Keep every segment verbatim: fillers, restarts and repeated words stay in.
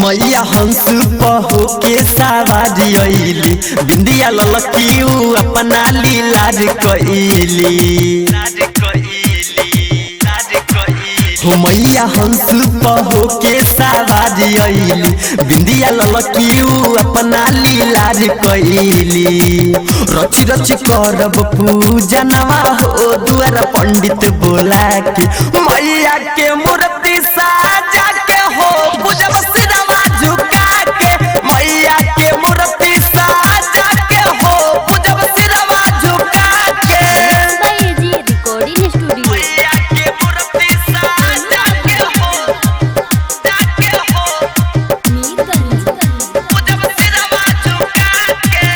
मैया हंस पहो के सवारी अइली बिंदिया ललकियू अपना लीलार कइली हो मैया हंस पहो के सवारी अइली बिंदिया ललकियू अपना लीलार कइली रच रच करब पूजा नवा हो दुआर पंडित बोला के मैया के मूर्ति साजा के हो पूजब सिरवा झुका के मैया के मूर्ति साजा के हो पूजब सिरवा झुका के जी रिकॉर्डिंग स्टूडियो मैया के मूर्ति साजा के हो जाके हो पूजब सिरवा झुका के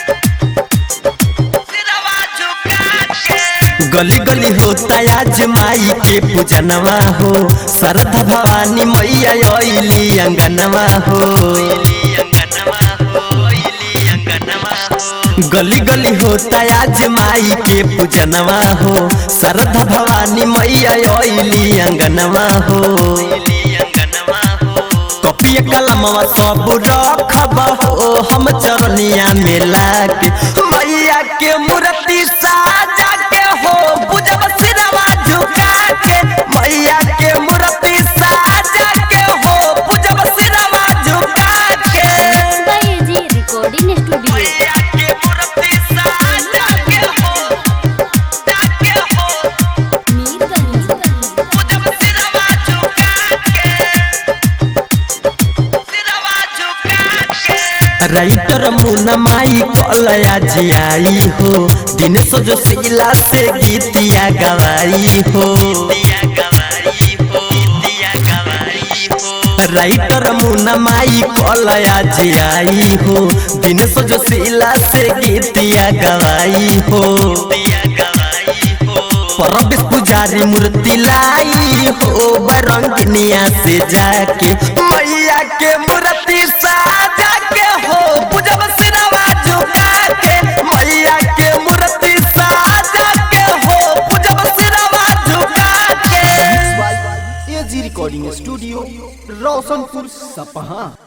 सिरवा झुका के गली गली होता आज माई के पूजनवा हो श्रद्धा भवानी मैया अइली अंगनवा हो गली गली होता आज माई के पूजनवा हो श्रद्धा भवानी मैया अइली अंगनवा हो कपिया कलमवा सब रखब हो हम चरनिया में लाके मैया के मूर्ति साजा के हो पूजब सिरवा झुका के मैया के मूर्ति साजा के हो पूजब सिरवा झुका के जी रिकॉर्डिंग स्टूडियो मैया के मूर्ति साजा के हो जाके हो पूजब सिरवा झुका के सिरवा झुका के राइटर मुन्ना माई कलया जियाई हो दिन सजो सिला से गीतिया गवाई हो राइटर मुन्ना माई कलया जियाई हो दिन सजो सिला से गीतिया गवाई हो परबिस पुजारी मूर्ति लाई हो बरंगनिया से जाके मैया के मूर्ति साजा के हो पूजब सिरवा झुका के मैया के मूर्ति साजा के हो पूजब सिरवा झुका के एजी रिकॉर्डिंग स्टूडियो रोशनपुर सपहा।